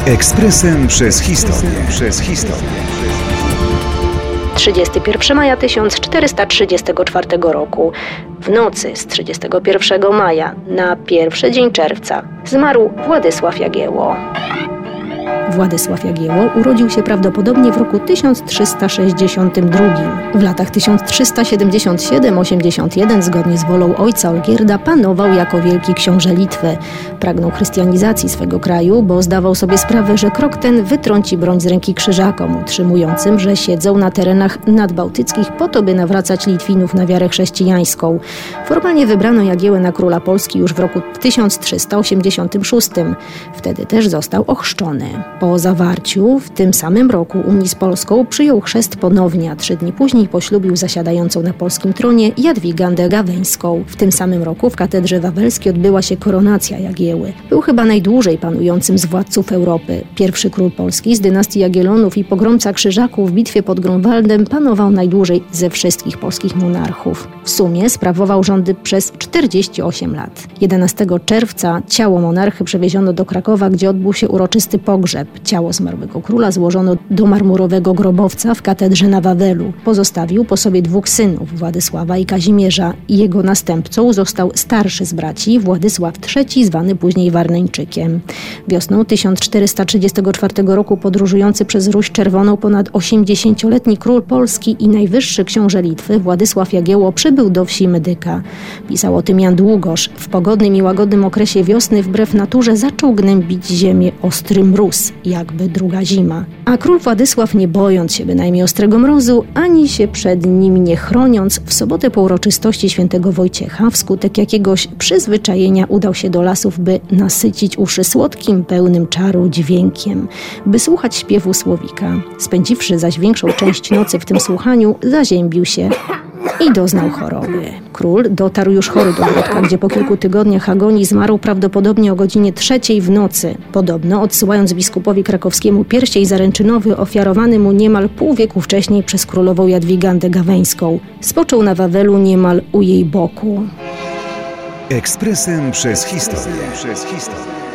Ekspresem przez historię. 31 maja 1434 roku. W nocy z 31 maja na pierwszy dzień czerwca zmarł Władysław Jagiełło. Władysław Jagiełło urodził się prawdopodobnie w roku 1362. W latach 1377-81 zgodnie z wolą ojca Olgierda panował jako wielki książę Litwy. Pragnął chrystianizacji swego kraju, bo zdawał sobie sprawę, że krok ten wytrąci broń z ręki krzyżakom, utrzymującym, że siedzą na terenach nadbałtyckich po to, by nawracać Litwinów na wiarę chrześcijańską. Formalnie wybrano Jagiełłę na króla Polski już w roku 1386. Wtedy też został ochrzczony. Po zawarciu w tym samym roku Unii z Polską przyjął chrzest ponownie, a 3 dni później poślubił zasiadającą na polskim tronie Jadwigę Gaweńską. W tym samym roku w katedrze wawelskiej odbyła się koronacja Jagiełły. Był chyba najdłużej panującym z władców Europy. Pierwszy król Polski z dynastii Jagiellonów i pogromca krzyżaków w bitwie pod Grunwaldem panował najdłużej ze wszystkich polskich monarchów. W sumie sprawował rządy przez 48 lat. 11 czerwca ciało monarchy przewieziono do Krakowa, gdzie odbył się uroczysty pogrzeb. Ciało zmarłego króla złożono do marmurowego grobowca w katedrze na Wawelu. Pozostawił po sobie 2 synów, Władysława i Kazimierza. Jego następcą został starszy z braci, Władysław III, zwany później Warneńczykiem. Wiosną 1434 roku podróżujący przez Ruś Czerwoną ponad 80-letni król Polski i najwyższy książę Litwy, Władysław Jagiełło, przybył do wsi Medyka. Pisał o tym Jan Długosz. W pogodnym i łagodnym okresie wiosny wbrew naturze zaczął gnębić ziemię ostry mróz, jakby druga zima. A król Władysław, nie bojąc się bynajmniej ostrego mrozu, ani się przed nim nie chroniąc, w sobotę po uroczystości świętego Wojciecha wskutek jakiegoś przyzwyczajenia udał się do lasów, by nasycić uszy słodkim, pełnym czaru dźwiękiem, by słuchać śpiewu słowika. Spędziwszy zaś większą część nocy w tym słuchaniu, zaziębił się i doznał choroby. Król dotarł już chory do Grodka, gdzie po kilku tygodniach agonii zmarł prawdopodobnie o godzinie 3 w nocy. Podobno odsyłając biskupowi krakowskiemu pierścień zaręczynowy ofiarowany mu niemal pół wieku wcześniej przez królową Jadwigę Gaweńską. Spoczął na Wawelu niemal u jej boku. Ekspresem przez historię.